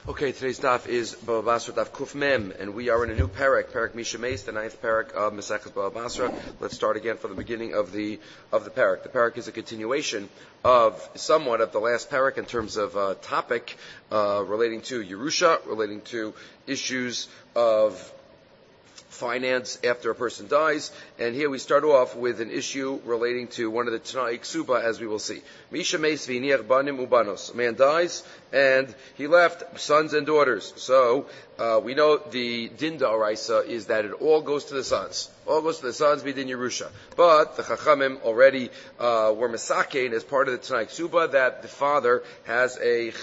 Okay, today's daf is Bava Basra daf Kuf Mem, and we are in a new parak Misha Meis, the ninth parak of Maseches Bava Basra. Let's start again from the beginning of the parak. The parak is a continuation of somewhat of the last parak in terms of topic relating to Yerusha, relating to issues of finance after a person dies, and here we start off with an issue relating to one of the Tanai Ksuba, as we will see. Misha Meis v'iniach banim ubanos. A man dies, and he left sons and daughters. So, we know the din da'oraisa is that it all goes to the sons. All goes to the sons, b'din Yerusha. But the Chachamim already were masakein as part of the Tanai Ksuba that the husband has a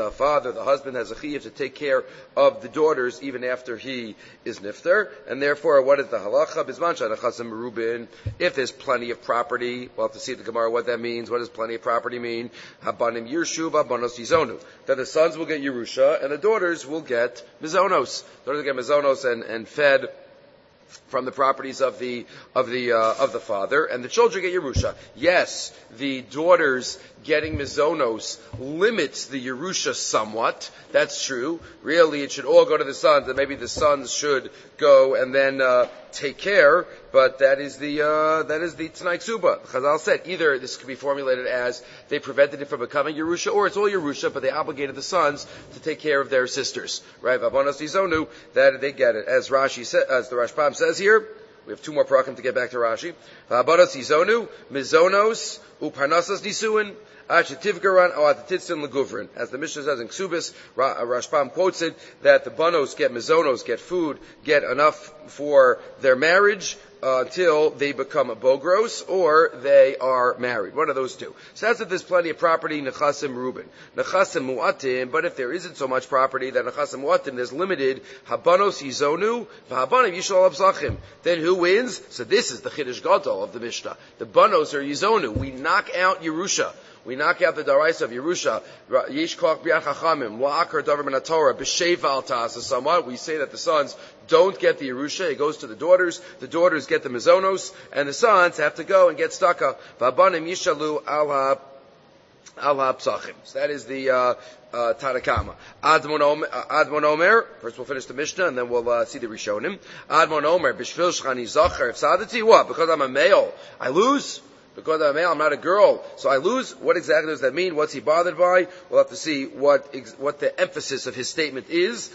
chiyuv to take care of the daughters even after he is nifter, and therefore, what is the halacha? Bizman shanachasim merubin. If there's plenty of property, we'll have to see the Gemara what that means. What does plenty of property mean? Habanim yirshu v'abanos yizonu. That the sons will get Yerusha and the daughters will get mizonos. The daughters get mizonos and fed from the properties of the father, and the children get Yerusha. Yes, the daughters getting mizonos limits the Yerusha somewhat. That's true. Really, it should all go to the sons, and maybe the sons should go and then take care. But that is the Tanai Ksuba. Chazal said either this could be formulated as they prevented it from becoming Yerusha, or it's all Yerusha, but they obligated the sons to take care of their sisters. Right? Vabonos Yizonu, that they get it. As Rashi said, as the Rashbam says here, we have two more parakim to get back to Rashi. Vabonos Yizonu, Mizonos, Uparnasas Nisuin, as the Mishnah says in Ksubis, Rashbam quotes it, that the banos get mizonos, get food, get enough for their marriage, until they become a bogros, or they are married. One of those two. So that's if there's plenty of property, nechasim rubin. Nechasim mu'atim, but if there isn't so much property, that nechasim mu'atim, there's limited, habanos yizonu, v'habanim yishal abzachim. Then who wins? So this is the Chiddush Gadol of the Mishnah. The banos are yizonu. We knock out Yerusha. We knock out the daraisa of Yerusha. Yesh koch b'yad chachamim, la'akar davar min haTorah, b'sheva al ta'asa somewhat. We say that the sons don't get the Yerusha. It goes to the daughters. The daughters get the mizonos, and the sons have to go and get staka. V'abanim yishalu al ha'psachim. So that is the Tanakama. Admon Omer. First we'll finish the Mishnah, and then we'll see the Rishonim. Admon Omer, b'shvil shchani zacher ifsadati. What? Because I'm a male, I lose? Because I'm a male, I'm not a girl, so I lose? What exactly does that mean? What's he bothered by? We'll have to see what the emphasis of his statement is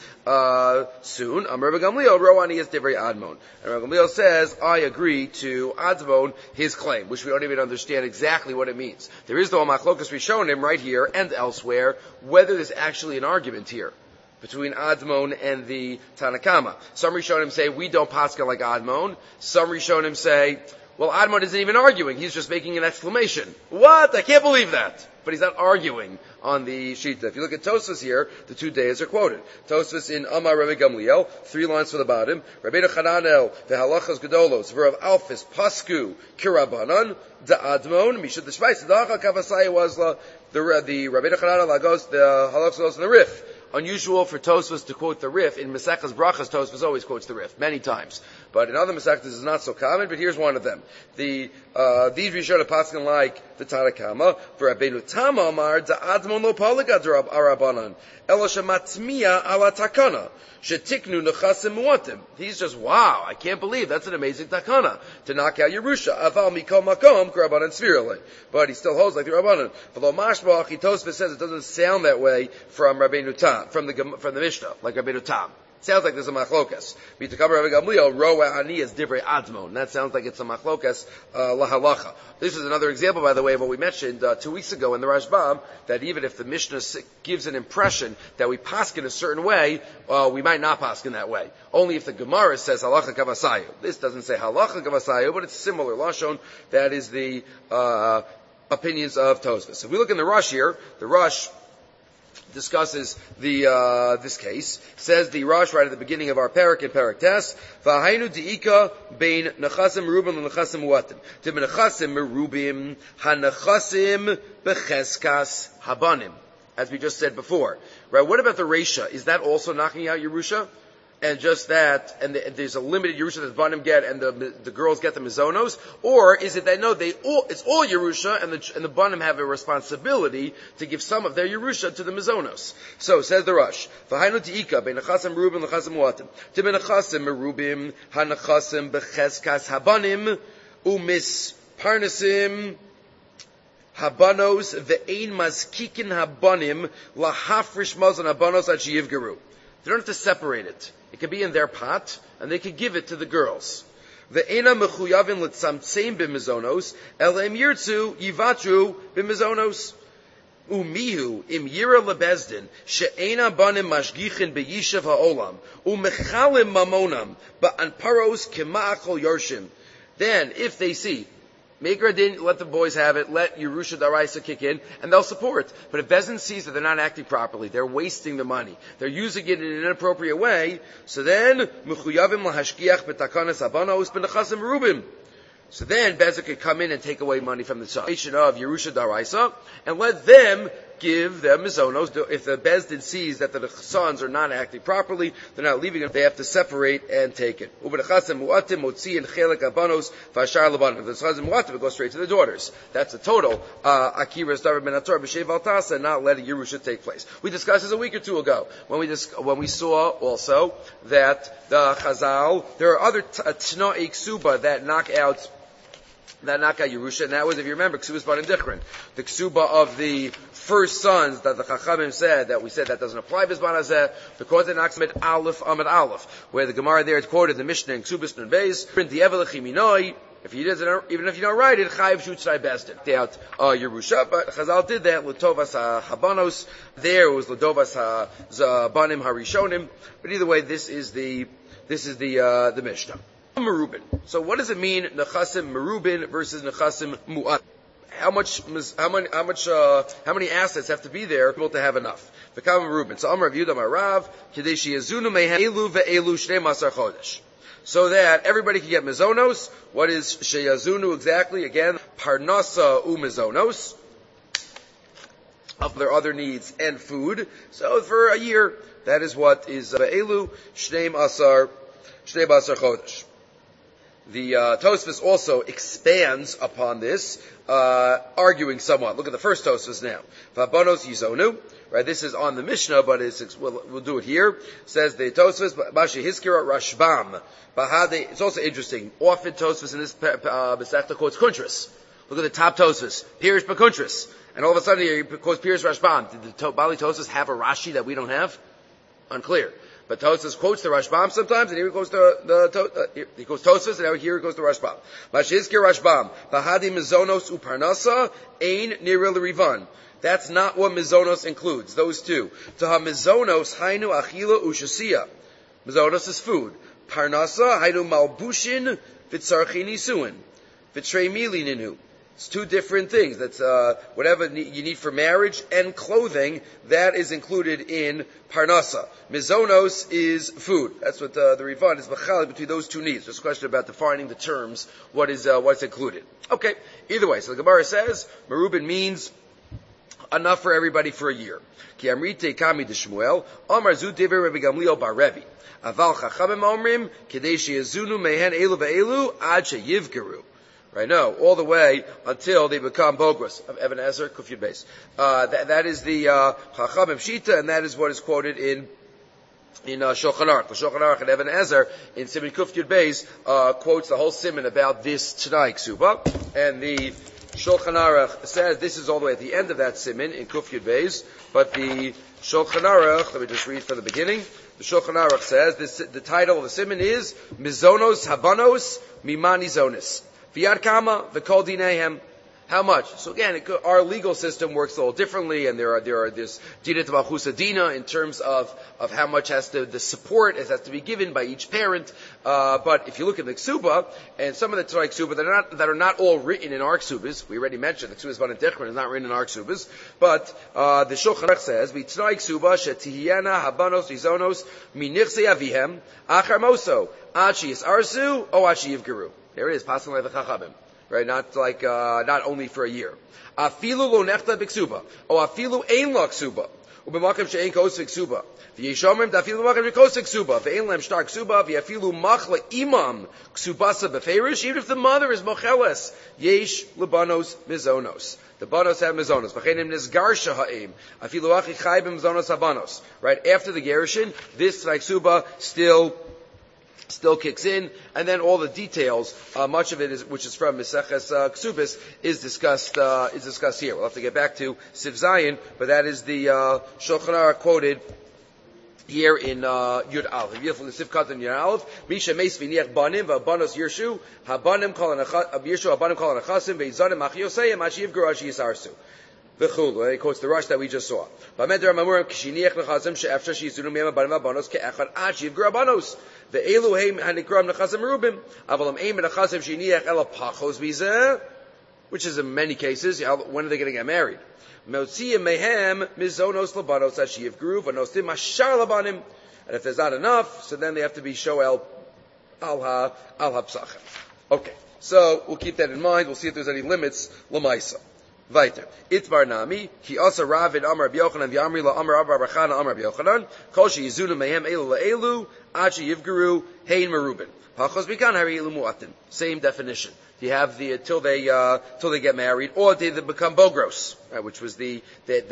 soon. Amar Gamliel, Roani is Divrei Admon. And Gamliel says, I agree to Admon, his claim, which we don't even understand exactly what it means. There is though a machlokas Rishonim right here and elsewhere, whether there's actually an argument here between Admon and the Tanakama. Some Rishonim say, we don't pascha like Admon. Some Rishonim say, well, Admon isn't even arguing. He's just making an exclamation. What? I can't believe that. But he's not arguing on the Shita. If you look at Tosfos here, the two days are quoted. Tosfos in Amar Rabbi Gamliel, 3 lines from the bottom. Rabbeinu Chananel, the halachas gedolos, v'rav Alphys, pasku, kirabanan, da Admon, mishad the shvais, dacha kavasai wazla, the Rabbeinu Chananel lagos, the halachas gedolos in the Rif. Unusual for Tosfos to quote the Rif. In Maseches Brachas, Tosfos always quotes the Rif, many times. But in other Masechtas, it's not so common, but here's one of them. These Rishonim paskin like the Tanakama, for Rabbeinu Tama Amar, da Admon lo paligad arabanan, ela shematmiya ala takana, shetiknu nechasim muatim. He's just, wow, I can't believe, that's an amazing takana, to knock out Yerusha, aval mikom makom, k'rabanan svirale. But he still holds like the Rabbanan. V'lo mashbach, Tosfos says it doesn't sound that way from Rabbeinu Tam, from the Mishnah, like Rabbeinu Tam. Sounds like there's a machlokas. B'takaber Rabbi Gamliel, roa ani is divrei Admon. That sounds like it's a machlokas lahalacha. This is another example, by the way, of what we mentioned 2 weeks ago in the Rashbam, that even if the Mishnah gives an impression that we paskin a certain way, we might not paskin that way. Only if the Gemara says halacha kavasayu. This doesn't say halacha kavasayu, but it's similar lashon. That is the opinions of Tosfos. If we look in the Rush here, the Rush discusses this case. Says the Rosh right at the beginning of our parak in Parak Tes, V'hainu di'ika bein nechasim merubim and nechasim muatim. To be nechasim merubim, hanechasim becheskas habanim. As we just said before. Right, what about the Reisha? Is that also knocking out Yerusha? and just that, and there's a limited Yerusha that the Banim get, and the girls get the Mizonos? Or is it that no, it's all Yerusha, and the Banim have a responsibility to give some of their Yerusha to the Mizonos? So, says the Rosh, V'hainu ti'ika, be'nechasim merubim l'chasim muatim. T'be'nechasim merubim, ha'nechasim b'cheskas habanim, u'mis parnasim, habanos, ve'ein mazkikin habanim, lahafrish mazon habanos ad sheyivgeru. They don't have to separate it. It could be in their pot, and they could give it to the girls. Ve'ena mechuyavin l'tzamtzeim b'mizonos, elem yirtzu yivatru b'mizonos. Umihu im yira lebezdin, she'ena banim mashgichin b'yishav ha'olam, u'mechalim mamonam, ba'anparos kema'achol yorshim. Then, if they see, Megra didn't let the boys have it, let Yerusha Daraisa kick in, and they'll support. But if Bezin sees that they're not acting properly, they're wasting the money, they're using it in an inappropriate way, so then, Mechuyavim lahashkiach betakanas abanos b'nechasim merubim. So then Bezin could come in and take away money from the salvation of Yerusha Daraisa, and let them give them mizonos. If the Bezdin sees that the sons are not acting properly, they're not leaving it, they have to separate and take it. If the chazim muatim, it goes straight to the daughters. That's the total. Akira's davar ben ator b'shei valtasa, not letting Yerusha take place. We discussed this a week or two ago, when we saw also that the Chazal, there are other t'na'ei ksuba that knock out Yerusha, and that was, if you remember, Ksuba's Banim Dichrin. The Ksuba of the first sons that the Chachamim said, that we said that doesn't apply to Bizban Hazeh, because it knocks Amid Aleph, where the Gemara there is quoted the Mishnah in Ksubas Nun Beis, print the Evelech Minoi, if he doesn't, even if you don't write it, Chayiv Shutzai Bezdin. They out Yerusha, but Chazal did that, L'tovas HaBanos, there it was L'tovas HaBanim HaRishonim, but either way, this is the Mishnah. Merubin. So what does it mean, nechasim merubin versus nechasim mu'at? How many assets have to be there to have enough? V'kam merubin. So Amar Rav Yehuda Amar Rav, kedei sheyazunu mehen elu ve'elu shnei masar chodesh. So that everybody can get mizonos. What is sheyazunu exactly? Again, parnasa u'mizonos. Of their other needs and food. So for a year, that is what is ve'elu shnei masar chodesh. The Tosfos also expands upon this, arguing somewhat. Look at the first Tosfos now. Vabanos yizonu. Right, this is on the Mishnah, but we'll do it here. It says the Tosfos, Bashi Hiskira Rashbam. It's also interesting. Often Tosfos in this Besechta quotes Kuntras. Look at the top Tosfos. Pirish Bekuntras. And all of a sudden he quotes Pirish Rashbam. Did the Bali Tosfos have a Rashi that we don't have? Unclear. But Tosfos quotes the Rashbam sometimes, and here he quotes he quotes Tosfos, and now here he goes to Rashbam. Mashizkir Rashbam, Bahadi Mizonos Uparnasa, Ein Niril Rivan. That's not what Mizonos includes, those two. Taha Mizonos, Hainu Achila Ushasiya. Mizonos is food. Parnasa, Hainu Malbushin, Vitzarchini Suin. Vitrei Mili Ninu. It's two different things. That's whatever you need for marriage and clothing, that is included in parnasa. Mizonos is food. That's what the Rivan is machal between those two needs. There's a question about defining the terms, what's included. Okay, either way. So the Gemara says, Merubin means enough for everybody for a year. Ki amrite kami de Shmuel, Amar zu dever Rabbi Gamliel bar Revi. Aval chachamim omrim, kedei sheyazunu mehen elu ve'elu, ad sheyivgeru. Right, no, all the way until they become bogros of Even Ezer, Kufyud Beis. That is the Chachamim Shita, and that is what is quoted in Shulchan Aruch. The Shulchan Aruch and Even Ezer in Siman Kufyud Beis quotes the whole Siman about this Tanai Ksuba, and the Shulchan Aruch says this is all the way at the end of that Siman in Kufyud Beis, but the Shulchan Aruch, let me just read from the beginning. The Shulchan Aruch says the title of the Siman is Mizonos Habanos Mimani Zonis. V'yad kama v'kol dinehem. How much? So again, our legal system works a little differently, and there's dina t'malchusa dina in terms of how much the support has to be given by each parent. But if you look at the ksuba, and some of the Torah ksuba that are not all written in our ksubas, we already mentioned the ksubas Banim Dichrin is not written in our ksubas, but the Shulchan Aruch says v'tnai ksuba shetihiyana habanos izonos minichsei avihem achar moso ad sheyis arsu o ad sheyivgeru. There it is, passing like the Chachamim, right? Not only for a year. Afilu lo nechta b'ksuba, o afilu ein lo ksuba, ובמקום שאין כוסק סובה. ויש אומרים, דאפילו במקום שכוסק סובה, ואין להם שטר כסובה, ואפילו מחלה אימם כסובסה בפריש, even if the mother is mocheles, yesh lebanos mizonos. The banos have mizonos. V'chein im nisgarsha ha'im, afilu achi chai b'mizonos habanos. Right, after the gerushin, this ksuba still kicks in, and then all the details, much of it is, which is from Meseches Ksubis, is discussed here. We'll have to get back to Siv Zayin, but that is the Shulchan Aruch quoted here in Yud Aleph. Siv Katan Yud Aleph, Misha Meis V'niach Banim V'Banos Yirshu Habanim Kol Anachasim V'Yizanim Achiyosei Mashi Yivgru Ashi Yisarsu. V'chulu. He quotes the rush that we just saw. V'Ameder Amamurim Kishiniach Nechazim She'efsha Shiyizunu Miyam Banim V'Banos Ke'echad Ashi Yivgru Abanos. The Elu Heim Hanikram Nechazim Rubim. Avalam Eim Nechazim Shiniach Ela Pachos Bizeh, which is in many cases, when are they going to get married? Meotziyim Mehem Mizonos Labanos Ashiv Gru Vanostim Ashar Labanim. And if there's not enough, so then they have to be Shoel Al HaPsachem. Okay, so we'll keep that in mind. We'll see if there's any limits. Lamaisa. Weiter. Itmar Nami, Ki Asa Ravid Amar B'Yochanan V'Amri La Amar Abba Rachana Amar B'Yochanan, Kol Sheyizunu Mehem Elu La'elu, Ad Sheyivgeru, Hein Merubin. Hachos Bikan Hari Elu Mu'atin. Same definition. You have till they get married, or they become bogros, right, which was the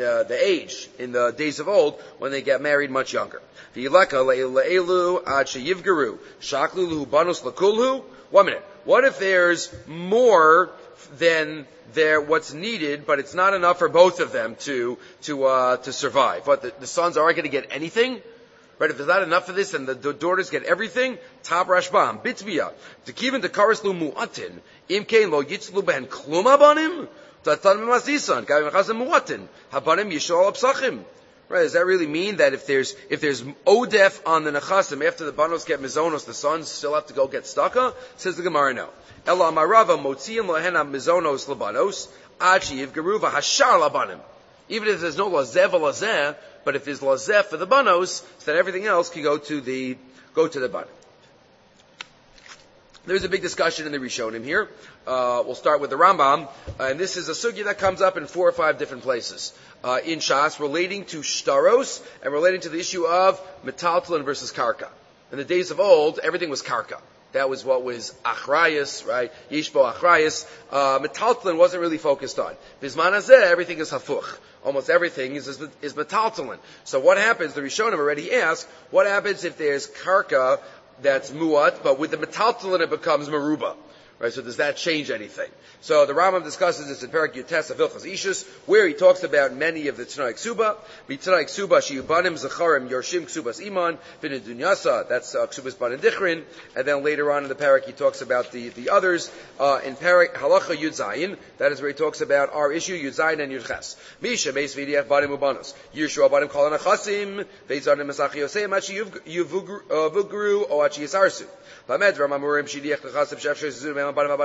age in the days of old when they get married much younger. V'Yilaka La'elu Ad Sheyivgeru, Shaklu Luhu Banos Lakulhu. 1 minute. What if there's more than what's needed, but it's not enough for both of them to survive? But the sons aren't going to get anything, right? If there's not enough of this, and the daughters get everything, tab rashbam bitbiya to kivin to karaslu muatin imkein lo yitzlu ben klum habanim tatan masisan gavim chazim muatin habanim yishol apsachim. Right? Does that really mean that if there's odef on the nechasim after the banos get mizonos, the sons still have to go get staka? Says the Gemara, no. Ela amarava motziim lohena mizonos labanos achi yivgeruva hashar labanim. Even if there's no lazeh v'lazeh, but if there's lazeh for the banos, then everything else can go to the banim. There's a big discussion in the Rishonim here. We'll start with the Rambam, and this is a sugya that comes up in 4 or 5 different places in Shas, relating to shtaros and relating to the issue of metaltalin versus karka. In the days of old, everything was karka. That was what was achrayas, right? Yishbo achrayas. Metaltalin wasn't really focused on. Bizman hazeh, everything is hafuch. Almost everything is metaltalin. So what happens? The Rishonim already asked, what happens if there's karka that's muat, but with the metaltalin it becomes meruba? Right, so does that change anything? So the Rambam discusses this in Perek Yutes of Hilchos Ishus, where he talks about many of the Tanai Ksuba. Tanai Ksuba, Shiyubanim, Zacharim, Yorshim, Ksubas Iman, Vinidunyasa, that's Ksubas Banin Dichrin, and then later on in the Perek he talks about the others. In Perek Halacha Yud Zayin, that is where he talks about our issue, Yud Zayin and Yud Ches. Misha, Beis Vidiach, Banim Ubanos. Yirshua Banim Kol Anachasim, Beis Zanim Masach Yosei, Machi Yuvugru, O Achi Yisarsu. Lamed Ramamurim Shidiach Nechasib Shefshes Zuzum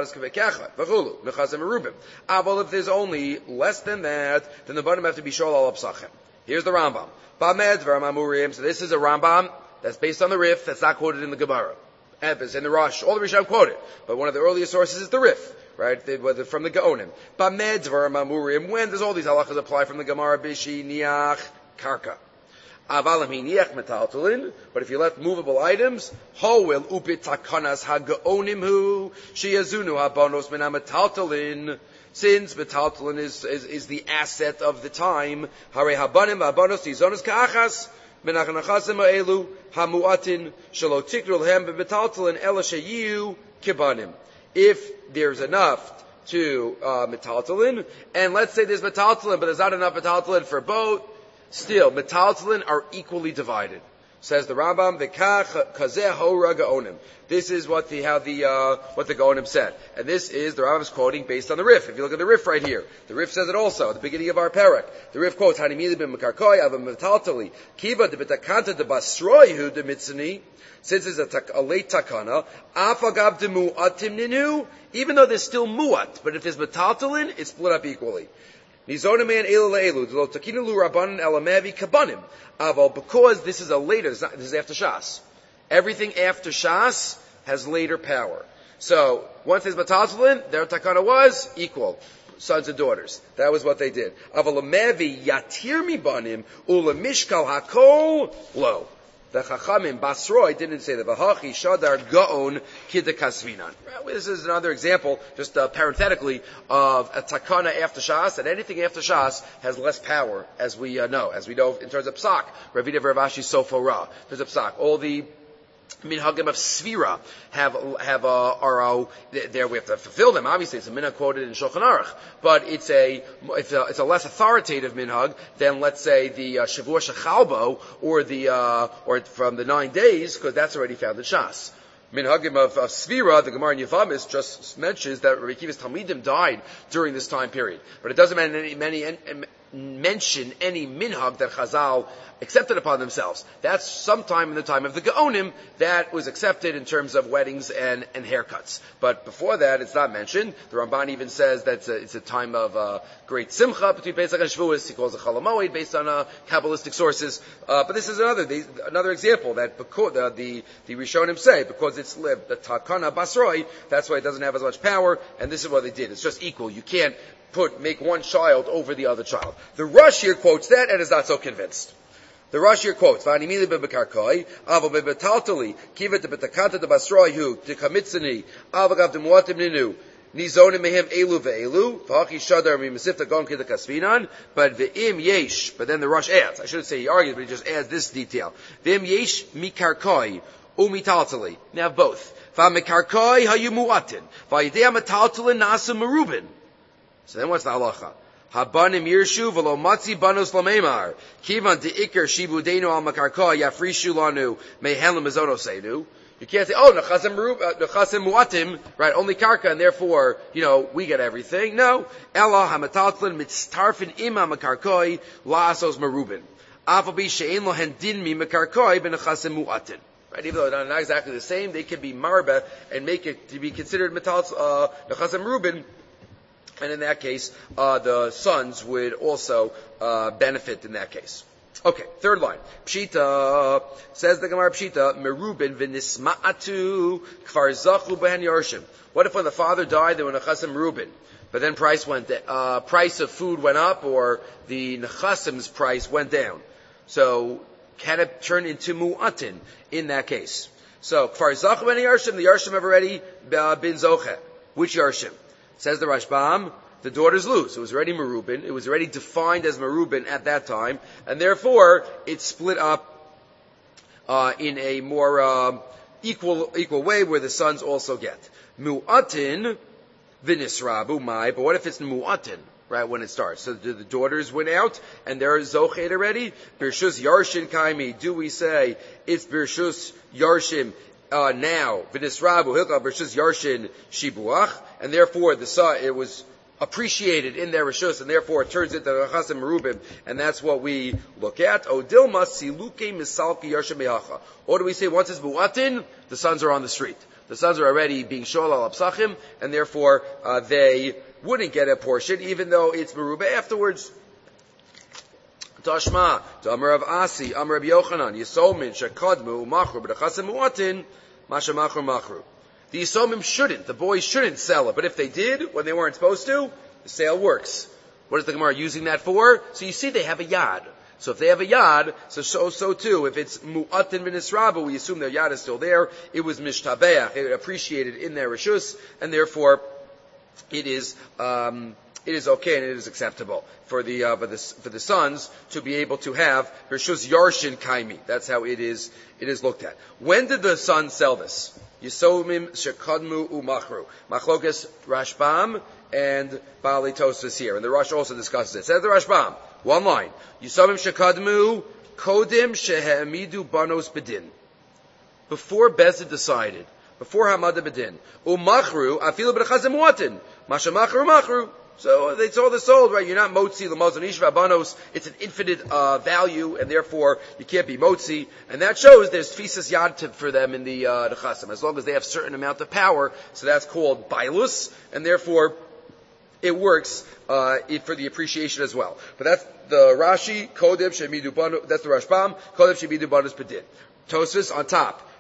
if there's only less than that, then the banim have to be shol al apsachem. Here's the Rambam. So this is a Rambam that's based on the Rif, that's not quoted in the Gemara. It's in the Rosh. All the Rishon quoted, but one of the earliest sources is the Rif, right? From the Gaonim. When does all these halachas apply from the Gemara? Bishi niach karka. But if you left movable items, ho'il upit takanas hagaonimhu sheyazunu habanos min hametaltalin. Since metaltalin is the asset of the time, hare habanim habanos tizonos ka'achas min hachanachasim ha'elu hamuatin shelo tikru lehem b'metaltalin ela sheyu kibanim. If there's enough to metaltalin, and let's say there's metaltalin, but there's not enough metaltalin for both, still, metaltalin are equally divided. Says the Rambam, kazeh hora gaonim. This is what the Gaonim said. And this is, the Rambam's quoting based on the Rif. If you look at the Rif right here, the Rif says it also, at the beginning of our parak. The Rif quotes, Hanimili ben Mekarkoi, Ava metaltali, Kiva de betakanta de basroihu de mitzani, since it's a late takana, afagav de mu'atim ninu, even though there's still mu'at, but if there's metaltalin, it's split up equally. Because this is a later, this is after Shas. Everything after Shas has later power. So, once there's metaltalin, their takana was equal. sons and daughters. That was what they did. Avalamevi yatir mibanim ulamishkal hakol lo. The Chachamim Basroi didn't say that. V'hachi shadar gaon kidda kasvinan. This is another example, just parenthetically, of a takana after Shas, and anything after Shas has less power, as we know in terms of Psak. Ravida Veravashi Sofo Ra. In terms of Psak, all the minhagim of Sfira are there. We have to fulfill them. Obviously, it's a minhag quoted in Shulchan Aruch, but it's a less authoritative minhag than, let's say, the Shavua Shechalbo or from the 9 days, because that's already found in Shas. Minhagim of Sfira, the Gemara in Yavamis just mentions that Rabbi Akiva's Talmidim died during this time period, but it doesn't mention any minhag that Chazal accepted upon themselves. That's sometime in the time of the Gaonim that was accepted in terms of weddings and haircuts. But before that, it's not mentioned. The Ramban even says that it's a time of great simcha between Pesach and Shavuos. He calls it Chol HaMoed based on Kabbalistic sources. But this is another example that because, the Rishonim say, because it's lived, the Takana Basroi, that's why it doesn't have as much power, and this is what they did. It's just equal. You can't make one child over the other child. The Rush here quotes that and is not so convinced. The Rush here quotes, "V'animili bebekarkoi, avo bebetaltali, kivet bebetakanta de basroihu, dekamitzani, avagav demuatim ninu, nizonim mehem elu ve'elu, v'hachi shadar mimasifta gon kida kasvinan, but ve'im yesh," but then the Rush adds, I shouldn't say he argues, but he just adds this detail, "Ve'im yesh mikarkoi, umitaltali," now both, "V'amikarkoi hayu muatin, v'ayidei amataltalin nasa merubin." So then what's the halacha? Habanim yirshu v'lo matzi banos lamemar. Kivan de'ikar shibudeinu al makarka yafrishu lanu mehen l'mezonosenu. You can't say, nechasim muatim, right, only karka, and therefore, we get everything. No. Ela hamataltlin mitztarfin ima makarkoi la'asos merubin. Afabi she'en lo hendin mi makarkoi b'nechasim muatin. Right, even though they're not exactly the same, they can be marba and make it to be considered nechasim merubin. And in that case, the sons would also benefit in that case. Okay, third line. Pshita, says the Gemara Pshita, Merubin v'nisma'atu kfar zachu behen yorshim. What if when the father died, there were nechasim merubin, but then price of food went up, or the nechasim's price went down? So, can it turn into mu'atin in that case? So, kfar zachu behen yorshim, the yorshim have already been zoche. Which yorshim? Says the Rashbam, the daughters lose. It was already Merubin. It was already defined as Merubin at that time, and therefore it's split up in a more equal way, where the sons also get mu'atin v'nisrabu mai. But what if it's mu'atin, right, when it starts? So do the daughters win out and they're zochet already? Birshus yarshin kaimi. Do we say it's birshus yarshim? Now, v'nisrabu hilka b'rishus yarshin shibuach, and therefore the son, it was appreciated in their rishus, and therefore it turns into nechasim merubim, and that's what we look at. O dilma siluke misalki yarshin mehacha. Or do we say once it's buatin, the sons are on the street? The sons are already being shol al psachim, and therefore they wouldn't get a portion, even though it's merubah afterwards. Tashma, to Amar of Asi, Amar of Yochanan, Yisomin, Shekadmu, Machru, but Nechasim Muatin, Masha Machru Machru. The Yisomim shouldn't, the boys shouldn't sell it, but if they did, when they weren't supposed to, the sale works. What is the Gemara using that for? So you see they have a yad. So if they have a yad, so too, if it's Mu'atin v'nisrabu, we assume their yad is still there, it was Mishtabeach, it appreciated in their rishus, and therefore, it is okay and it is acceptable for the sons to be able to have Rishus Yarshin Kaimi. That's how it is looked at. When did the sons sell this? Yisomim Shekadmu Umachru. Machlokas Rashbam and Bali Tosfos here. And the Rosh also discusses it. Says the Rashbam, one line. Yisomim Shekadmu Kodim Shehemidu Banos Bedin. Before Bezdin decided, before Hamada Bedin, Umachru Afilu B'Nechazim Muatin. Masha Machru Machru. So it's all sold, right? You're not motzi l'mazon ishva banos. It's an infinite value, and therefore you can't be motzi. And that shows there's tfisas yad for them in the nechasim, as long as they have certain amount of power. So that's called bailus, and therefore it works for the appreciation as well. But that's the Rashi Kodev Shemidu Banu. That's the Rashbam Kodev Shemidu Banus Pedin. Tosfos on top.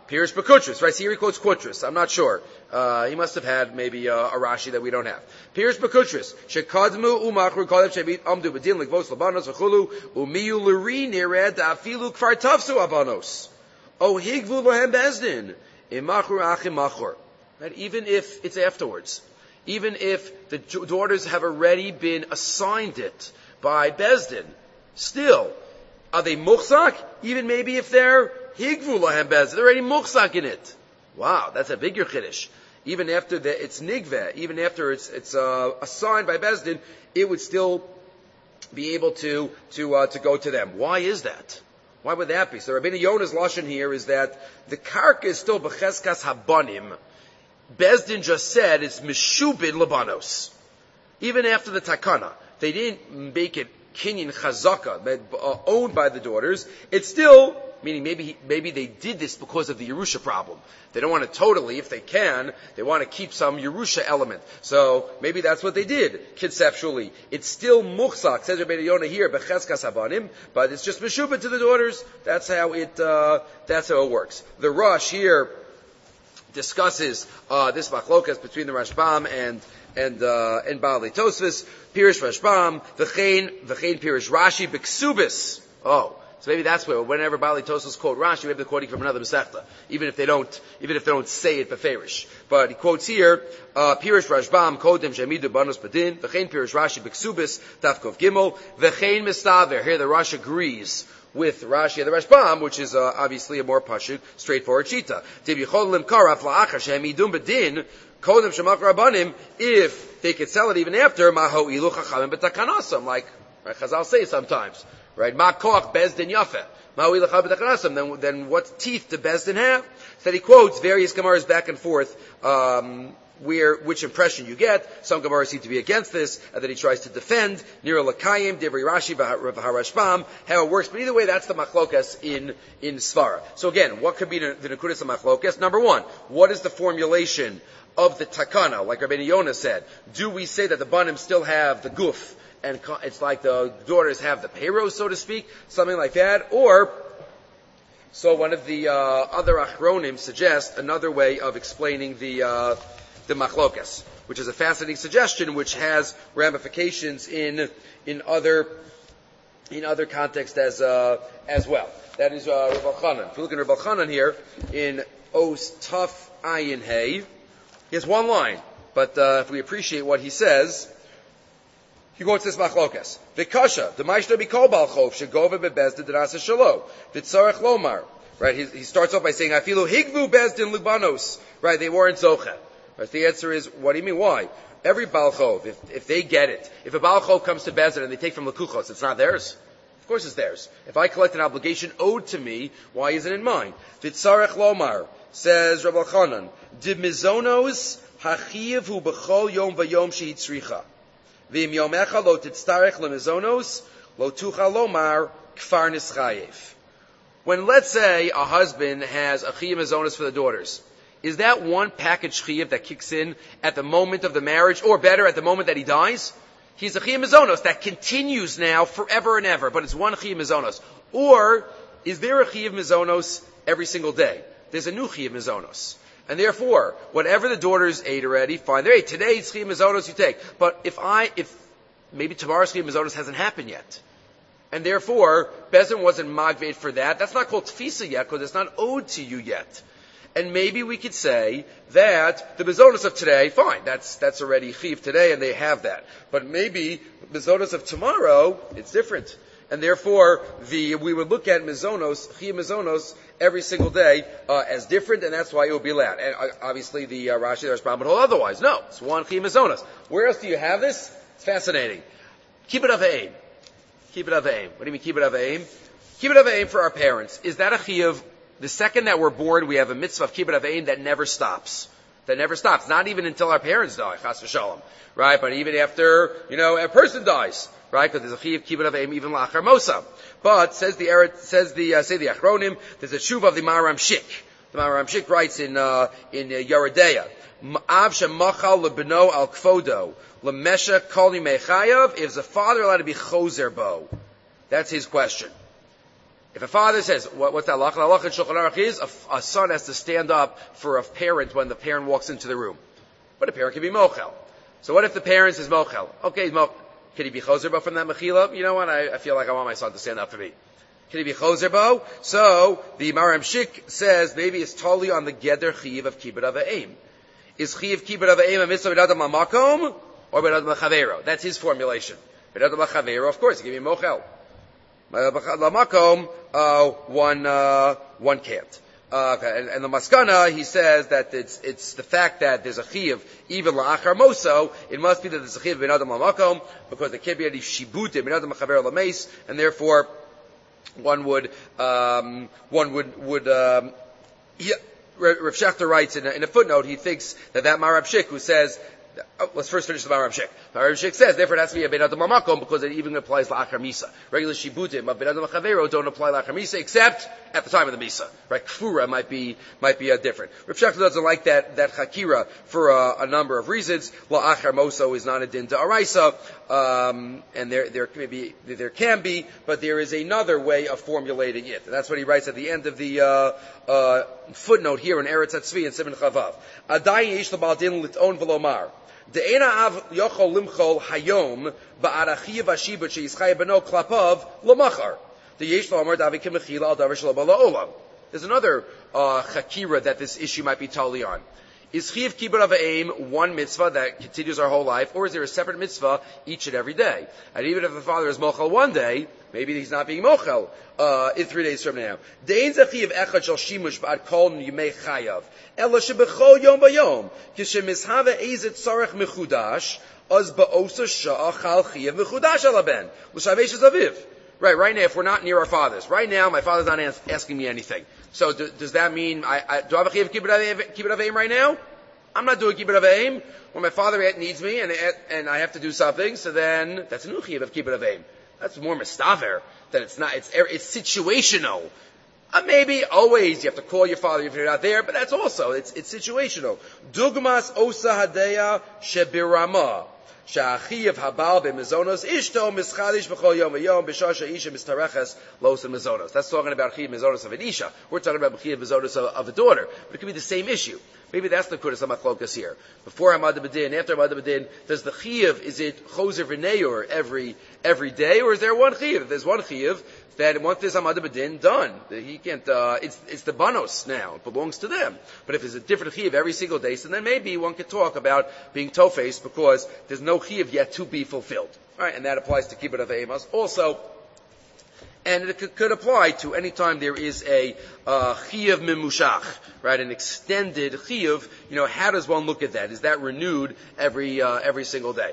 Pirish Bakutris, right? So here he quotes Kutris. I'm not sure. He must have had maybe a Rashi that we don't have. Pirish Bakutris. Shekadmu umachru kodev shebit amdu bedin likvos labanos v'chulu umiyu luri nired afilu kfar tafsu abanos. O higvu lohem bezdin imachru achim machor. Right? Even if it's afterwards. Even if the daughters have already been assigned it by Bezdin, still, are they muchzak? Even maybe if they're higvu lahem bezdin, they're already muchzak in it. Wow, that's a bigger chiddush. Even after it's nigveh, even after it's assigned by Bezdin, it would still be able to go to them. Why is that? Why would that be? So Rabbeinu Yonah's lashon here is that the karka is still b'cheskas habanim. Bezdin just said it's meshubid labanos. Even after the takana, they didn't make it kinyan chazaka, owned by the daughters. It's still, meaning maybe they did this because of the Yerusha problem. They don't want to totally, if they can, they want to keep some Yerusha element. So maybe that's what they did conceptually. It's still muchzak, says Rabbeinu Yonah here, becheskas habanim, but it's just meshubid to the daughters. That's how it works. The Rosh here discusses this machlokas between the Rashbam and Baalei Tosfos. Pirish Rashbam, v'chein Pirish Rashi b'ksubis. Oh, so maybe that's where whenever Baalei Tosfos quote Rashi, we have the quoting from another Masechta, even if they don't say it beferish. But he quotes here Pirish Rashbam kodem shemidu banos badin v'chein Pirish Rashi b'ksubis tafkov gimel v'chein mistaver. Here the Rosh agrees with Rashi and the Rashbam, which is obviously a more pashut, straightforward shita. If they could sell it even after, maho ilu chachamim b'takanasam, like Chazal say sometimes, right? Ma koach bezdin yafeh, maho ilu chachamim b'takanasam. Then what teeth do bezdin have? So he quotes various gemaras back and forth. Which impression you get. Some Gemara seem to be against this, and that he tries to defend. Nira Lakayim, Divrei Rashi, V'harashbam, how it works. But either way, that's the machlokas in Svara. So again, what could be the Nekudas of machlokas? Number one, what is the formulation of the takana? Like Rabbeinu Yonah said, do we say that the banim still have the guf, and it's like the daughters have the payros, so to speak, something like that? Or, so one of the other achronim suggests another way of explaining the machlokas, which is a fascinating suggestion, which has ramifications in other contexts as well. That is Rav Elchanan. If you look at Rav Elchanan here in Os Taf Ayin Hey, he has one line, but if we appreciate what he says, he quotes this machlokas. V'kasha, the ma'ishno b'kol bal chov shegova bebezdin d'nasa shalo v'tzarech lomar. Right, he starts off by saying, "Afilu higvu bezdin lubanos." Right, they weren't zocha. Right, the answer is, what do you mean? Why? Every Baal Chov, if they get it, if a Baal Chov comes to Bezdin and they take from Lekuchos, it's not theirs? Of course it's theirs. If I collect an obligation owed to me, why isn't it mine? V'tzarech lomar, says Rabbi Elchanan, Di mizonos hachiyev hu b'chol yom v'yom shehitzricha. V'im yomecha lo titzarech lemizonos, lo tucha lomar kfar nischayev. When, let's say, a husband has a chiyuv mizonos for the daughters, is that one package chiyuv that kicks in at the moment of the marriage, or better, at the moment that he dies? He's a chiyuv mizonos that continues now forever and ever, but it's one chiyuv mizonos. Or, is there a chiyuv mizonos every single day? There's a new chiyuv mizonos. And therefore, whatever the daughters ate already, fine. They ate. Today it's chiyuv mizonos you take. But if maybe tomorrow's chiyuv mizonos hasn't happened yet, and therefore, Bezdin wasn't magved for that, that's not called tfisa yet, because it's not owed to you yet. And maybe we could say that the bezonos of today, fine, that's already chiv today, and they have that. But maybe bezonos of tomorrow, it's different. And therefore, we would look at mizonos, chiv mizonos, every single day, as different, and that's why it will be allowed. And obviously the Rashi, the Rashbam would hold otherwise. No, it's one chiv mizonos. Where else do you have this? It's fascinating. Kibbut Avayim. Kibbut Avayim. What do you mean Kibbut Avayim? Kibbut Avayim for our parents. Is that a chiv? The second that we're born, we have a mitzvah of kibbut avein that never stops. That never stops. Not even until our parents die, chas v'shalom. Right? But even after, a person dies. Right? Because there's a chiv kibbut avein even la'achar mosa. But, say the achronim, there's a tshuva of the Maharam Shik. The Maharam Shik writes in Yeridea, Av shemachal lebeno al kvodo, lemesha kol yimei chayav, is the father allowed to be choser bo? That's his question. If a father says, what's that halacha? The halacha in Shulchan Aruch is a son has to stand up for a parent when the parent walks into the room. But a parent can be mochel. So what if the parent is mochel? Okay, can he be choser bo from that mechila? You know what? I feel like I want my son to stand up for me. Can he be choser bo? So the Maram Shik says maybe it's totally on the geder chiv of kibbut avayim. Is chiv kibbut avayim a mitzvah b'nadam lamakom or b'nadam lachavero? That's his formulation. B'nadam lachavero, of course, he can be mochel. Lamakom, one can't. And the Maskana, he says that it's the fact that there's a chiv even la'achar moso. It must be that there's a chiv ben adam lamakom because there can't be any shibute ben adam lachaver lameis, and therefore Rav Shechter writes in a footnote. He thinks that Marab Shik who says. Let's first finish the Maram Shik. Maram Shik says, therefore it has to be a Ben Adam Makom because it even applies La'achar Misa. Regular Shibutim of Ben Adam Chavero don't apply La'achar Misa except at the time of the Misa. Right? Kfura might be different. Rav Shechter doesn't like that Chakira for a number of reasons. La'achar Moso is not a din to Araisa, and there can be, but there is another way of formulating it. And that's what he writes at the end of the footnote here in Eretz HaTzvi and Siman Chavav. Adayin yesh l'bal din lit'on v'lomar. De'ena av yochol limchol hayom ba'arachiv ashibut sheyischay beno klapav l'machar. De'yesh l'omar davikim mechila al davar shelo ba'la'olam. There's another chakira that this issue might be totally on. Is chiv kibbut avayim one mitzvah that continues our whole life, or is there a separate mitzvah each and every day? And even if the father is mochel one day, maybe he's not being mochel in 3 days from now. De'ein zachiv echad shel shimush ba'ad kol yimei chayav ela shebechol yom bayom kishemishave ezet tzarech mechudash az ba'osa sha'achal chiyav mechudash alaben l'shavesh aviv. Right now, if we're not near our fathers, right now my father's not asking me anything. So does that mean do I have a chiv kibbut avayim right now? I'm not doing kibbut avayim when my father needs me and I have to do something. So then that's a new chiv of kibbut avayim. That's more mistaver that it's not. It's situational. Maybe always you have to call your father if you're not there, but that's also it's situational. Dugmas osa hadeya shebirama. Sha'achiv habal b'mezonos ishto mischadish b'chol yom v'yom b'shah she'isha mistareches los and mezonos. That's talking about chiv mezonos of an isha. We're talking about chiv mezonos of a daughter. But it could be the same issue. Maybe that's the kudas hamachlokas here. Before Hamad B'din, after Hamad B'din, does the chiv, is it choser v'neur every day, or is there one chiv? If there's one chiv, then once there's Hamad B'din, done. He can't, it's the banos now. It belongs to them. But if there's a different chiv every single day, so then maybe one could talk about being tofes because there's no chiv yet to be fulfilled. Alright, and that applies to kibbut avayim also. And it could apply to any time there is a chiyuv mimushach, right? An extended chiyuv. You know, how does one look at that? Is that renewed every single day?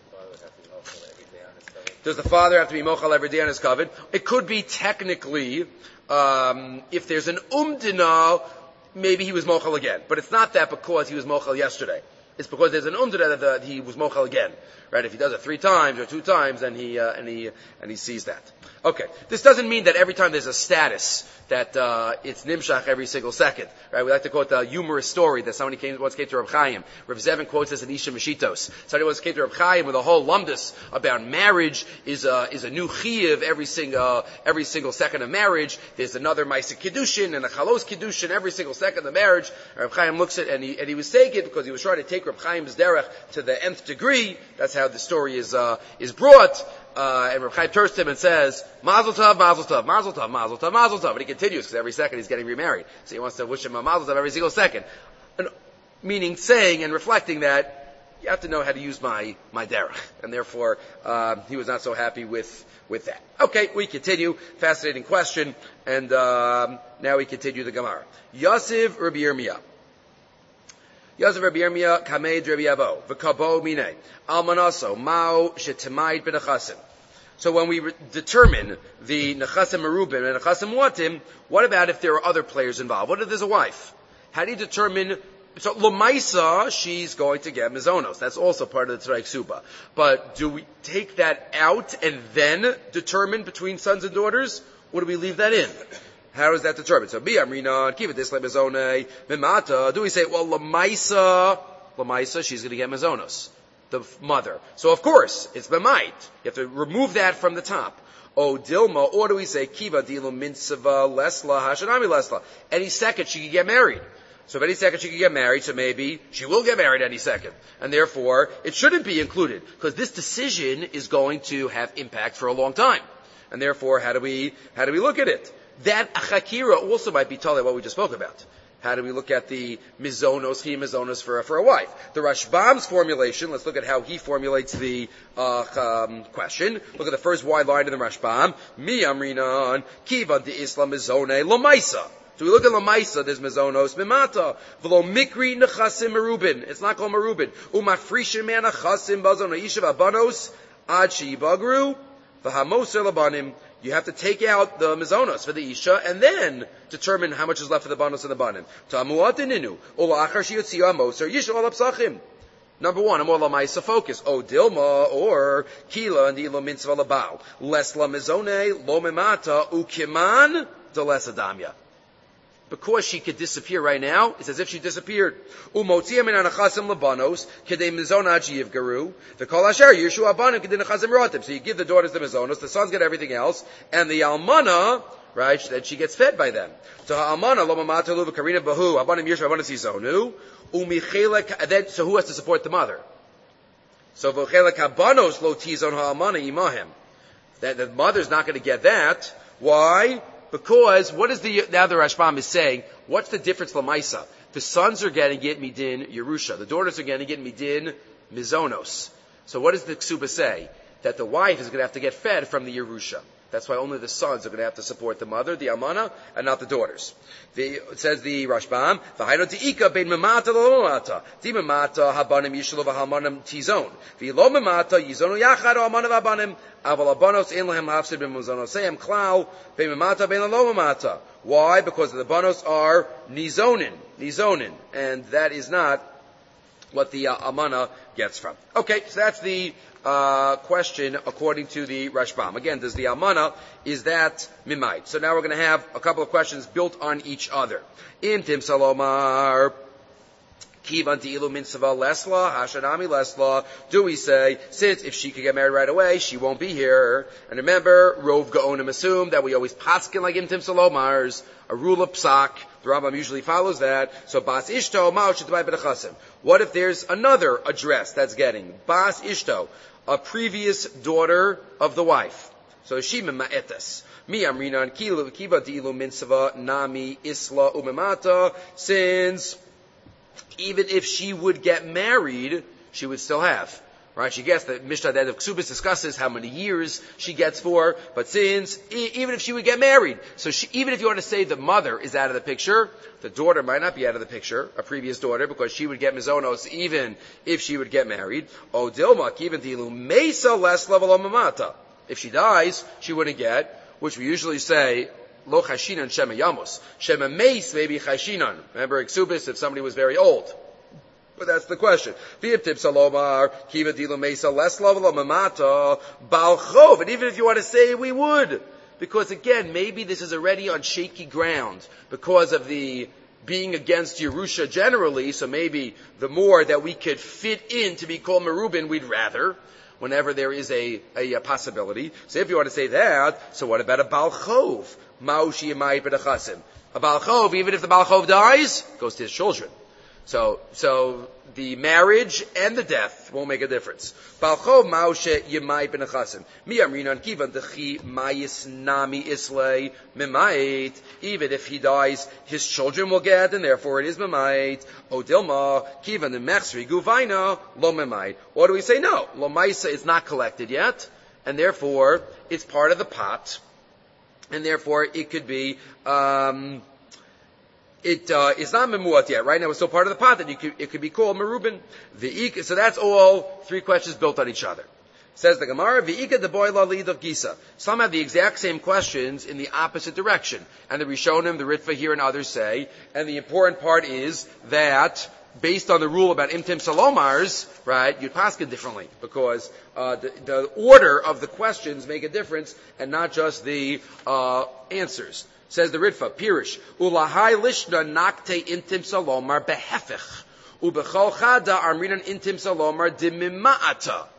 Does the father have to be mochal every day on his covenant? It could be technically, if there's an umdina, maybe he was mochal again. But it's not that because he was mochal yesterday. It's because there's an umdina that he was mochal again, right? If he does it 3 times or 2 times, then he sees that. Okay, this doesn't mean that every time there's a status that it's nimshach every single second, right? We like to quote the humorous story that somebody once came to Reb Chaim. Reb Zevin quotes this in Isha Meshitos. Somebody once came to Reb Chaim with a whole lumdus about marriage is a new chiyuv every single second of marriage. There's another Maaseh Kiddushin and a Chalos Kiddushin every single second of marriage. Reb Chaim looks at and he was saying it because he was trying to take Reb Chaim's derech to the nth degree. That's how the story is brought. And Reb Chaim turns to him and says, Mazel tov, Mazel tov, Mazel tov, Mazel tov, Mazel tov. But he continues because every second he's getting remarried. So he wants to wish him a Mazel tov every single second. And, meaning saying and reflecting that you have to know how to use my derech. And therefore, he was not so happy with that. Okay, we continue. Fascinating question. And now we continue the Gemara. Yosef Rabbi Yirmiyah. Yosef Rabbi Yirmiyah, Kamed Rabbi Avo, V'kabo Mine, Almanaso, Mao Shetimayit B'nechasim. So when we determine the Nechasim Merubim and Nechasim Muatim, what about if there are other players involved? What if there's a wife? How do you determine? So Lamaisa, she's going to get Mizonos. That's also part of the Tzraik Suba. But do we take that out and then determine between sons and daughters? Or do we leave that in? How is that determined? So, B'yamrina, give it this like Mizone, Mimata. Do we say, well, Lamaisa, she's going to get Mizonos, the mother. So, of course, it's B'mait. You have to remove that from the top. O Dilma, or do we say Kiva Dilu Minsava Lesla Hashanami Lesla? Any second she could get married. So if any second she could get married, so maybe she will get married any second. And therefore, it shouldn't be included, because this decision is going to have impact for a long time. And therefore, how do we look at it? That achakira also might be totally what we just spoke about. How do we look at the mizonos for a wife? The Rashbam's formulation, let's look at how he formulates the question. Look at the first wide line in the Rashbam. Mi amrinan kiva de islam mizone lomaisa. So we look at Lamaisa, there's Mizonos, Mimata, V'lo Mikri Nechasim Merubin. It's not called Merubin. Umafrishin Man Nechasim Bazon Yishav Abanos, Ad Shibagru, V'hamoser Labanim. You have to take out the Mizonos for the Isha, and then determine how much is left for the Banos and the Banim. Ta'amuatininu, Ulachar Shiotziu Amoser, Yishav Alapsachim. Number one, a more Lamaisa focus. O Dilma, or Kila, and Ilo Mitzvah Labal. Les La Mizone, Lo Mimata, Ukiman, De Les Adamya. Because she could disappear right now, it's as if she disappeared. Umotzia min anachasim labanos kedei mizona yivgaru. The kol asher yishu abanim kedei nechasim rotim. So you give the daughters the mizonos, the sons get everything else, and the almana, right, that she gets fed by them. So almana lo mamata lu v'karina bahu abanim yishu abanim sizonu umichelek. Then so who has to support the mother? So v'chelek habanos lo tizon ha'almana imahim. That the mother's not going to get that. Why? Because now the Rashbam is saying, what's the difference Lamaisa? The sons are getting it midin Yerusha. The daughters are getting it midin Mizonos. So what does the Ksuba say? That the wife is going to have to get fed from the Yerusha. That's why only the sons are going to have to support the mother, the Amana, and not the daughters. It says the Rashbam, V'haino ti'ika bein memata lo memata. Di memata habanim yishlo v'halmanim tizon. V'lo memata yizonu yachad o amanim v'habanim. Aval abanos ein lehem hafsid b'muzonoseim klal. Bein memata bein lo memata. Why? Because the banos are nizonin. And that is not what the Amana gets from. Okay, so that's the question according to the Rashbam. Again, does the Almana, is that Mimait? So now we're going to have a couple of questions built on each other. Intim Salomar Kivan Ti'ilu Minsava Lesla, Hashanami Lesla. Do we say, since if she could get married right away, she won't be here? And remember, Rov Gaonim assumed that we always paskin like Intim Salomar's, a rule of psak. The Rambam usually follows that. So Bas Ishto, Mao Shetabai B'Nechasim. What if there's another address that's getting? Bas Ishto, a previous daughter of the wife. So she ma'etas. Mi amrinan kiva di'ilu minsava nami isla umemata. Since even if she would get married, she would still have. Right? She gets the Mishnah that Ksubis discusses how many years she gets for, but since, even if she would get married, so even if you want to say the mother is out of the picture, the daughter might not be out of the picture, a previous daughter, because she would get mizonos even if she would get married. O Dilma, even Dilu, Mesa less level of mamata. If she dies, she wouldn't get, which we usually say, Lo chashinan shema yamos. Shema meis maybe chashinan. Remember Ksubis if somebody was very old. But that's the question. V'ibtib salomar, kiva dilo mesa, less level of mamata, balchov. And even if you want to say we would, because again, maybe this is already on shaky ground because of the being against Yerusha generally, so maybe the more that we could fit in to be called Merubin, we'd rather, whenever there is a possibility. So if you want to say that, so what about a balchov? Maushi yamai b'nechasim. A balchov, even if the balchov dies, goes to his children. So the marriage and the death won't make a difference. Balchov maushe yemai b'nechasim. Mi amrinan kivan dechi mayis nami islay mimait. Even if he dies, his children will get, and therefore it is mimait. O dilma kivan the mechsri guvaina lo mimait. Or do we say no? Lo maisa is not collected yet, and therefore it's part of the pot, and therefore it could be. It is not memuat yet. Right now it's still part of the pot that it could be called merubin. So that's all three questions built on each other. Says the Gemara, V'ika de boy la lid of Gisa. Some have the exact same questions in the opposite direction. And the Rishonim, the Ritva here and others say, and the important part is that based on the rule about imtim salomars, right, you'd paskin differently because the order of the questions make a difference and not just the answers. Says the Ritva, Pirish, Ulahai lishna nakte intim salomar behefech, ubechol chada arminan intim salomar dimima'ata.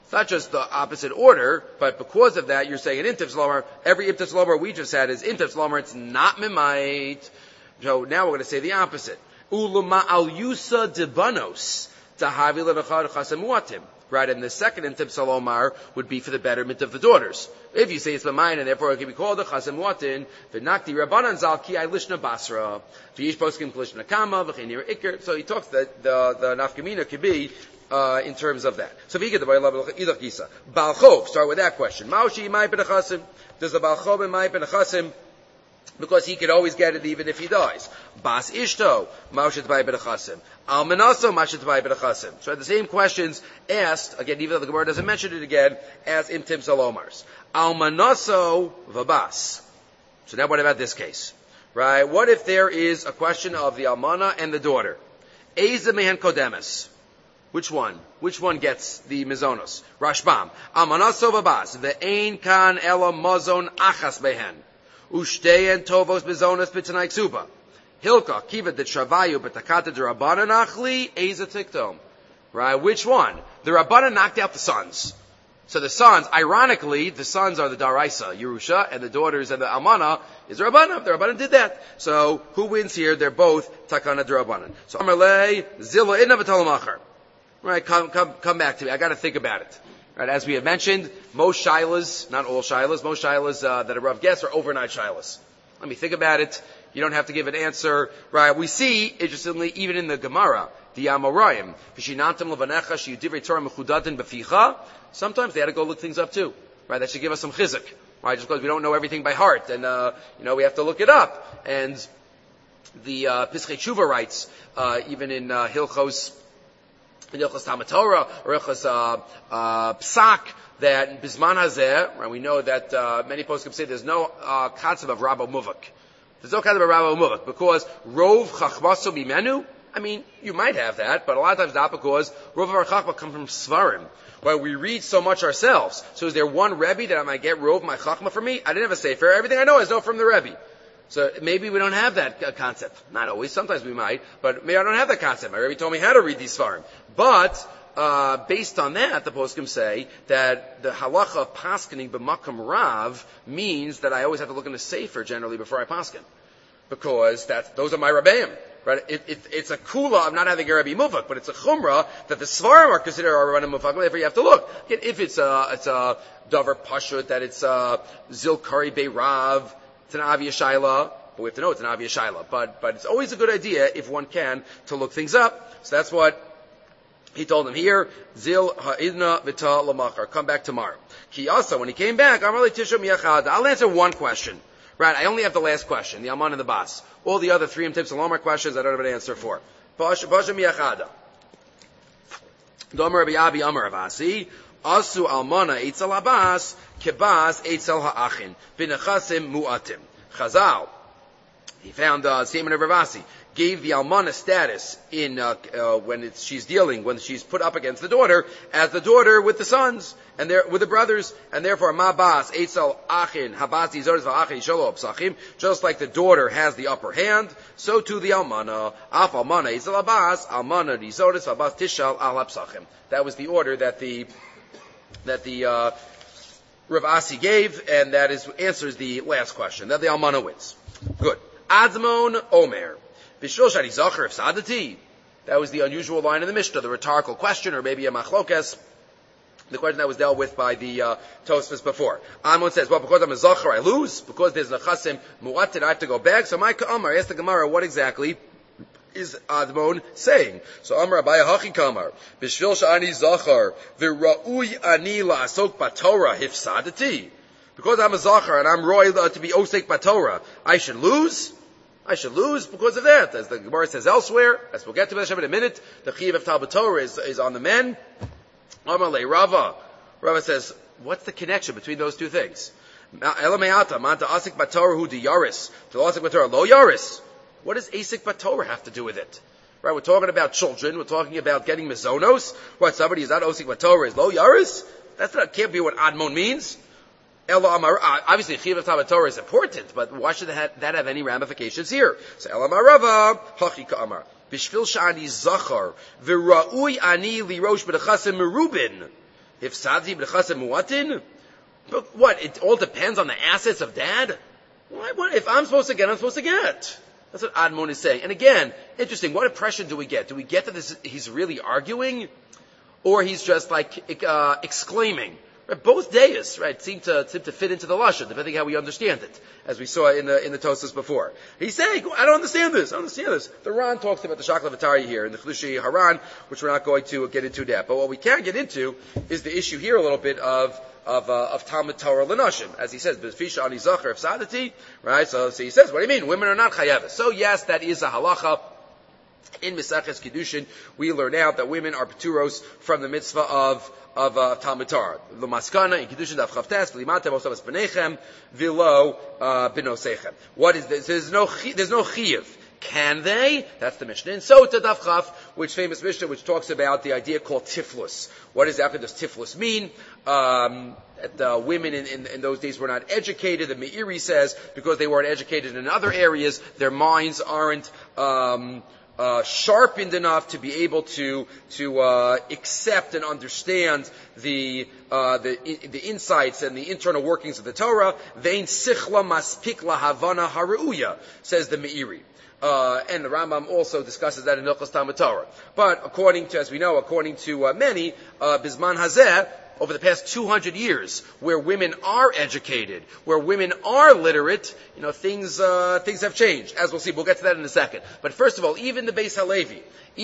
It's not just the opposite order, but because of that, you're saying an Intif Salomar, every Intif Salomar we just had is Intif Salomar, it's not Mimait. So now we're going to say the opposite. Uluma al yusa debanos tahavi levachad chasemuatim. Right, and the second Intif Salomar would be for the betterment of the daughters. If you say it's Mimait, and therefore it can be called a chasemuatin, v'nakti rabbanan zal ki ay lishna basra, v'yish poskim lishna kama, v'chinir ikr. So he talks that the nafkamina could be in terms of that. So if you get the Idach Gisa. Balchov, start with that question. Maushi Imai Benechasim. Does the Balchov Imai Benechasim? Because he could always get it even if he dies. Bas Ishto, Maushet Imai Benechasim. Almanaso, Maushet Imai Benechasim. So the same questions asked, again, even though the Gemara doesn't mention it again, as in Tim Salomars. Almanaso Vabas. So now what about this case? Right? What if there is a question of the Almana and the daughter? Eza Mehen Kodemes. Which one? Which one gets the mizonos? Rashbam. Almanaso v'bas. Ve'ein kan ela mazon achas behen. Ushteyen tovos mizonos b'tanai ksuba. Hilka, kiva de travayu b'takata de rabbanan achli, eza tiktom. Right? Which one? The rabbanan knocked out the sons. So the sons, ironically, the sons are the daraisa, Yerusha, and the daughters and the almana is the rabbanan. The rabbanan did that. So who wins here? They're both takana de rabbanan. So Amarle, zilla inna v'talamachar. Right, come back to me. I got to think about it. Right, as we have mentioned, most shilas, not all shilas, most shilas that are rough guess are overnight shilas. Let me think about it. You don't have to give an answer. Right, we see, interestingly, even in the Gemara, the Amoraim, v'shinantam levanecha sheyudivrei Torah mechudadin b'ficha. Sometimes they had to go look things up too. Right, that should give us some chizuk. Right, just because we don't know everything by heart, and we have to look it up. And the Pischei Tshuva writes, even in Hilchos. In Hilchos Talmud Torah or Hilchos Psak, that Bisman Hazeh, right, we know that many poskim say there's no concept of Rabbo Muvak. There's no concept of Rabbo Muvak because Rov Chachmaso Bimenu. I mean, you might have that, but a lot of times not because Rov of our Chachma come from Svarim, where we read so much ourselves. So is there one Rebbe that I might get Rov my Chachma from me? I didn't have a sefer. Everything I know is from the Rebbe. So maybe we don't have that concept. Not always. Sometimes we might. But maybe I don't have that concept. My Rebbe told me how to read these Svarim. But based on that, the poskim say that the halacha of paskening b'makam rav means that I always have to look in the sefer generally before I pasken. Because those are my Rebbeim. Right? It's a kula of not having a Rebbe Muvak, but it's a chumrah that the Svarim are considered our Rebbe Muvak. Therefore you have to look. If it's a Dover Pashut, that it's a Zilkari Beirav, it's an Avia Shaila, but we have to know it's an Avia Shaila. But it's always a good idea, if one can, to look things up. So that's what he told him here. Zil ha'idna v'ta lamachar. Come back tomorrow. Ki also, when he came back, Amar le tishum yachad. I'll answer one question. Right, I only have the last question, the Aman and the Bas. All the other 3 tips and Lomar questions I don't have an answer for. Basham yachada. Domer Rabbi Abi Amar Avasi. Asu almana eitzel habas, kebas eitzel ha'achin, v'nechasim mu'atim. Chazal, he found a statement of Ravasi, gave the almana status in when she's put up against the daughter, as the daughter with the sons and with the brothers, and therefore mabas eitzel achin habas izoris va'achin sholo psachim. Just like the daughter has the upper hand, so too the almana. Af almana eitzel habas, almana izoris va'habas tishal al psachim. That was the order that the Rav Asi gave, and that answers the last question, that the Almana wins. Good. Admon Omer. Bishvil shani zacher sadati. That was the unusual line in the Mishnah, the rhetorical question, or maybe a machlokes, the question that was dealt with by the Tosfos before. Admon says, well, because I'm a zacher, I lose. Because there's nechasim mu'atin, I have to go back. So my Ka'amar, ask the Gemara, what exactly is Admon saying? So Amar Abaya Hachi Kamar, Bishvil Shani Zachar, V'ra'uy Ani La'asok Batorah Hifsadati. Because I'm a Zachar and I'm royal to be Osek Batorah, I should lose? I should lose because of that. As the Gemara says elsewhere, as we'll get to in a minute, the Chiv of Tal Batorah is on the men. Amar Le Rava. Rava says, what's the connection between those two things? Elameata, Manta Asik Batorah Hu Di Yaris. To Asik Batorah Lo Yaris. What does Asik Batorah have to do with it? Right, we're talking about children, we're talking about getting mizonos. What, somebody is not Asik Batorah is Lo Yaris? Can't be what Admon means. Obviously, Chiv of Tabatorah is important, but why should that have any ramifications here? So, Elamar Rava, Hachi Ka'amar. Bishvil Sha'ani Zachar, V'ra'ui Ani Lirosh B'dechasim Merubin. If Sadi b'chasem muatin? But what, it all depends on the assets of dad? What? If I'm supposed to get, I'm supposed to get. That's what Admon is saying. And again, interesting, what impression do we get? Do we get that he's really arguing? Or he's just like exclaiming? Right, both days, right, seem to fit into the lashon, depending how we understand it, as we saw in the Tosfos before. He's saying, I don't understand this. The Ran talks about the Shakla V'Tari here in the Chlushi Haran, which we're not going to get into that. But what we can get into is the issue here a little bit of Talmud Torah L'Nashim, as he says, B'fisha Ani Zacher of Sadati, right? So he says, what do you mean? Women are not chayav. So yes, that is a halacha. In Meseches Kiddushin, we learn out that women are paturos from the mitzvah of Talmud Torah. L'maskana in Kiddushin daf chavtes v'limatem osavas b'nechem v'lo b'nosechem. What is this? There's no chiyuv. Can they? That's the Mishnah in Sota daf chaf, which famous Mishnah which talks about the idea called tiflus. What exactly does tiflus mean? Women in those days were not educated. The Meiri says because they weren't educated in other areas, their minds aren't sharpened enough to be able to accept and understand the insights and the internal workings of the Torah. Vein sichla maspik lahavana haruya, says the Meiri. And the Rambam also discusses that in Hilchos Talmud Torah. But according to many, Bisman Hazeh, over the past 200 years, where women are educated, where women are literate, things have changed. As we'll see, we'll get to that in a second. But first of all, even the Beis Halevi,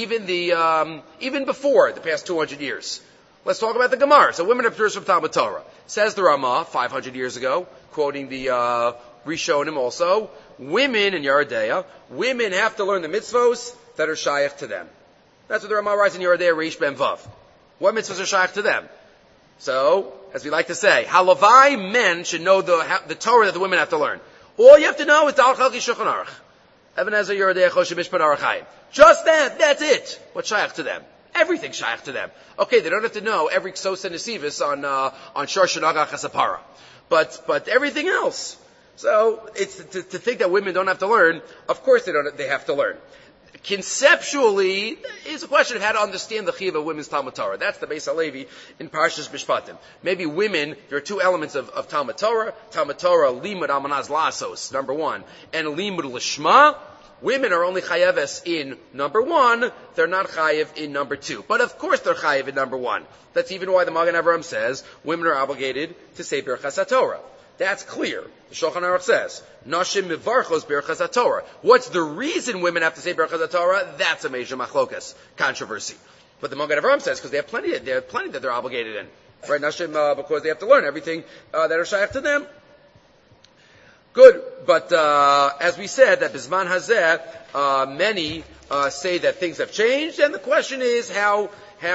even before the past 200 years, let's talk about the Gemara. So women are paturos from Talmud Torah. Says the Ramah 500 years ago, quoting the Rishonim also, women in Yeridea, women have to learn the mitzvos that are shaykh to them. That's what the Ramah writes in Yeridea Reish Ben Vav. What mitzvos are shaykh to them? So, as we like to say, halavai men should know the Torah that the women have to learn. All you have to know is Dal Chalki Shulchan Aruch. Ebenezer Yeridea Choshe Mishpat Arachayim. Just that's it. What's shaykh to them? Everything shaykh to them. Okay, they don't have to know every Ksos and Nesivis on Shor Shanaga Chasapara. But everything else. So, it's to think that women don't have to learn, of course they have to learn. Conceptually, it's a question of how to understand the chiyuv of women's Talmud Torah. That's the Beis Halevi in Parshas Mishpatim. Maybe women, there are two elements of Talmud Torah. Talmud Torah, limud amanaz lasos, number one, and limud lishma. Women are only chayeves in number one, they're not chayev in number two. But of course they're chayev in number one. That's even why the Magen Avraham says women are obligated to say Birchas HaTorah. That's clear. The Shulchan Aruch says, Nashim mivarchos Birchas HaTorah. What's the reason women have to say Birchas HaTorah? That's a major machlokas, controversy. But the Magen Avraham says, because they have plenty that they're obligated in. Right, Nashim, because they have to learn everything that are shaykh to them. Good, but as we said, that Bisman Hazeh, many say that things have changed, and the question is how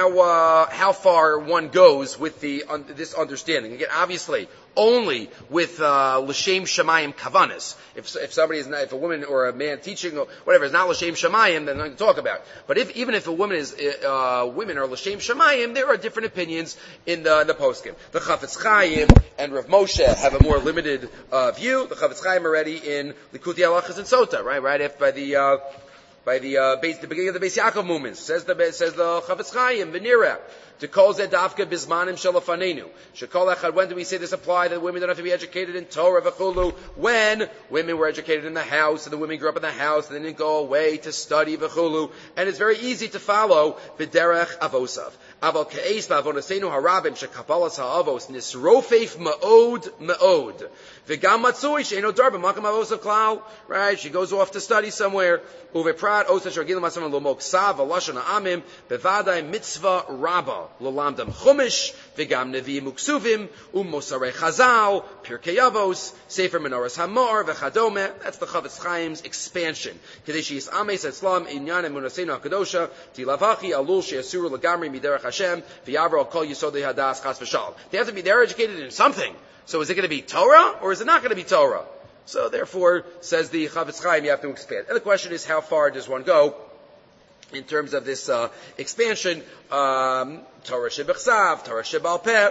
far one goes with this understanding. Again, obviously, only with l'shem shamayim kavanas. If a woman or a man teaching or whatever is not l'shem shamayim, then I'm going to talk about. But even if a woman women are l'shem shamayim, there are different opinions in the poskim. The Chafetz Chaim and Rav Moshe have a more limited view. The Chafetz Chaim already in Likutei Halachos and Sota, right after by the beginning of the Beis Yaakov movement, says the Chafetz Chaim, Venira, to call Zed Dafka Bismanim Shalafanenu. Shekol Echad, when do we say this apply that women don't have to be educated in Torah v'chulu? When women were educated in the house, and the women grew up in the house, and they didn't go away to study v'chulu, and it's very easy to follow B'derech Avosav. Aval Ke'es V'avonosenu Harabim Shekapalas Ha'avos Nisrofeif Ma'od. V'gam Matzui She'eno Dar B'makam Avosav Klal. Right? She goes off to study somewhere. Uveprat Osa Shorgilim Asamim L'moksav V'lashon Ha'amim B'vadai Mitzvah Rabbah L'lamdam Chumash V'gam Nevi'im Uksuvim Mosarei Chazal Pirkei Avos Sefer Menoras Hamor V'chadome. That's the Chafetz Chaim's expansion. Kadeshi Yis Ames Etzlam Inyan Emunasenu HaKadosha Tilavachi Alul She'asuru L'gamri Miderech Hashem V'yavro Al Kol Yisodei Hadas Chas V'Shalom. They're educated in something. So is it going to be Torah or is it not going to be Torah? So therefore, says the Chafetz Chaim, you have to expand. And the question is, how far does one go in terms of this expansion? Torah Shebechsav, Torah Shebal Peh,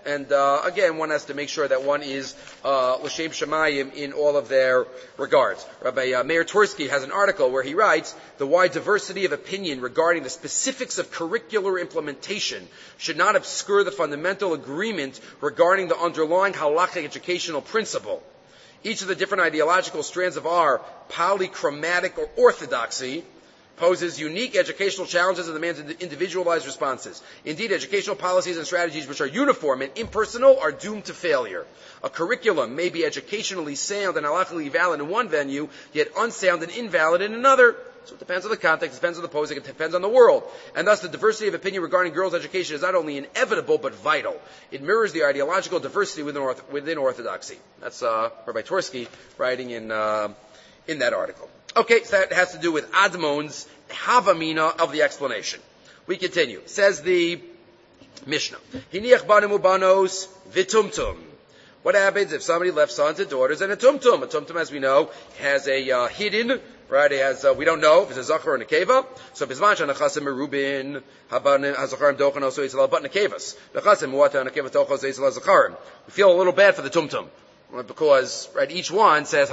And again, one has to make sure that one is l'shem shamayim in all of their regards. Rabbi Meir Twersky has an article where he writes, the wide diversity of opinion regarding the specifics of curricular implementation should not obscure the fundamental agreement regarding the underlying halachic educational principle. Each of the different ideological strands of our polychromatic or orthodoxy poses unique educational challenges and demands individualized responses. Indeed, educational policies and strategies which are uniform and impersonal are doomed to failure. A curriculum may be educationally sound and halachically valid in one venue, yet unsound and invalid in another. So it depends on the context, it depends on the posing, it depends on the world. And thus the diversity of opinion regarding girls' education is not only inevitable, but vital. It mirrors the ideological diversity within orthodoxy. That's Rabbi Twersky writing in that article. Okay, so that has to do with Admon's Havamina of the explanation. We continue. Says the Mishnah. Hiniach banim ubanos vitumtum. What happens if somebody left sons and daughters and a tumtum? A tumtum, as we know, has a hidden, right? It has, we don't know if it's a zachar or a nekeva. So bizman shanachasim merubin habanim hazacharim dochan also yitzal but nekevas. Nachasim muata nekeva tochos yitzal zacharim. We feel a little bad for the tumtum. Because, right, each one says,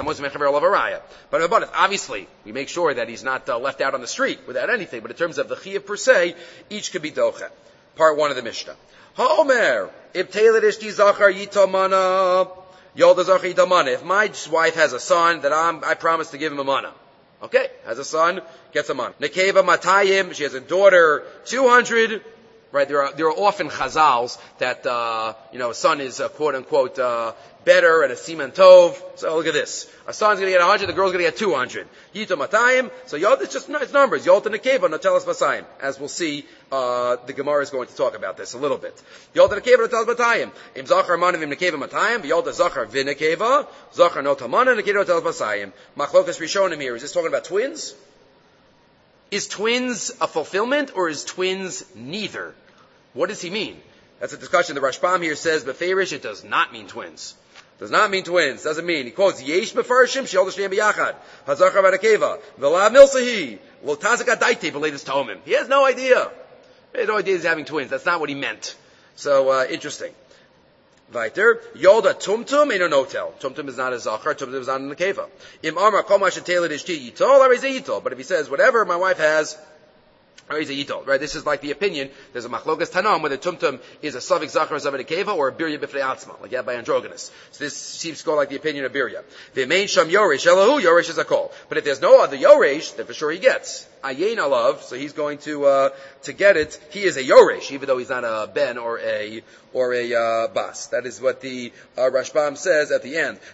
but obviously, we make sure that he's not left out on the street without anything. But in terms of the chiyuv per se, each could be doche. Part 1 of the Mishnah. Ha'omer, if Taylor ishti zachar yitamana, yolda zachar yitamana. If my wife has a son, that I promise to give him a mana. Okay, has a son, gets a mana. Nekeva matayim, she has a daughter, 200. Right, there are often chazals that, a son is, quote unquote, better and a siman tov. So look at this. A son's gonna get 100, the girl's gonna get 200. Yito matayim. So it's just it's numbers. Yolta nekeva, natelas basayim. As we'll see, the Gemara is going to talk about this a little bit. Yolta nekeva, natelas batayim. Im zachar manavim nekeva matayim, v'yolta zachar v'nekeva, zachar notamana, nekeva natelas basayim. Machlokas rishonim here. Is this talking about twins? Is twins a fulfillment or is twins neither? What does he mean? That's a discussion. The Rashbam here says, Beferish, it does not mean twins. Does not mean twins. Doesn't mean. He quotes, Yesh mefarshim, sheol d'shnei b'yachad, hazachar v'nekeva, v'lav milsahi, lo tazak adaite, b'leitus tomim. He has no idea. He has no idea he's having twins. That's not what he meant. So, interesting. Weiter, Yolda tumtum ain't a notel. Tumtum is not a zachar, tumtum is not a nekeva. Im amar kol ma sheteled ishti yitol, arei yitol. But if he says, whatever my wife has, right, this is like the opinion. There's a machlokas tanam whether tumtum is a savik zachar zav nekeva or a birya b'fnei atzma, like by Androgonus. So this seems to go like the opinion of birya. V'mein sham yoresh elahu, yoresh is a call. But if there's no other yoresh, then for sure he gets ayin alav. So he's going to get it. He is a yoresh, even though he's not a ben or a bas. That is what the Rashbam says at the end.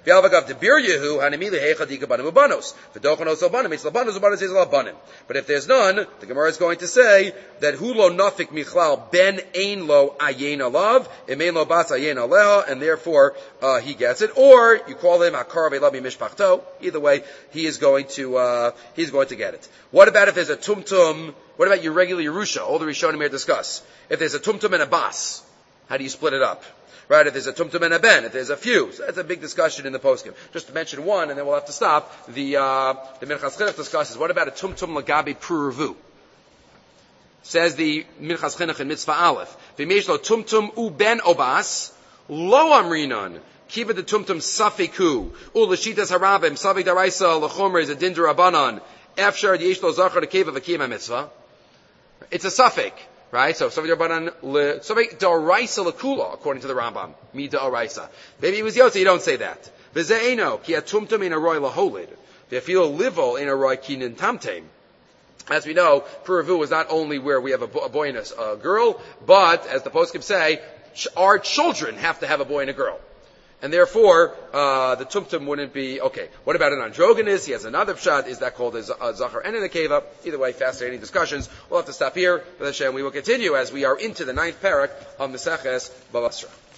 But if there's none, the Gemara is going to say that hulo nafik michlal ben ein lo ayin alav, emein lo bas ayin aleha, and therefore he gets it. Or you call him akar ve'labi mishpachto. Either way, he's going to get it. What about if there's a tumtum? What about your regular Yerusha? All the Rishonim here discuss. If there's a tumtum and a bas, how do you split it up? Right, if there's a tumtum and a ben, if there's a few. So that's a big discussion in the poskim. Just to mention one, and then we'll have to stop. The Minchas Chinuch discusses, what about a tumtum lagabi pruruvu? Says the Minchas Chinuch in Mitzvah Aleph. V'meish lo tumtum u ben obas, lo amrinon. Kiva the tumtum safiku. U l'shitas harabim, safik daraisa, l'chomer is a din derabanan. Afshar yesh lo zachar l'keva v'kiyam mitzvah. It's a suffik. Right? So, Safik Daraisa Lakula, according to the Rambam. Mi Daraisa. Maybe it was Yotze, you don't say that. V'ze'eno, ki atumtum in a roy laholid. V'afil livel in a roy kinin tamtem. As we know, Puravu is not only where we have a boy and a girl, but, as the poskim say, our children have to have a boy and a girl. And therefore, the tumtum wouldn't be, okay. What about an androgynous? He has another pshat. Is that called a zachar and a nekeva? Either way, fascinating discussions. We'll have to stop here. With Hashem, we will continue as we are into the 9th parak of Meseches Bava Basra.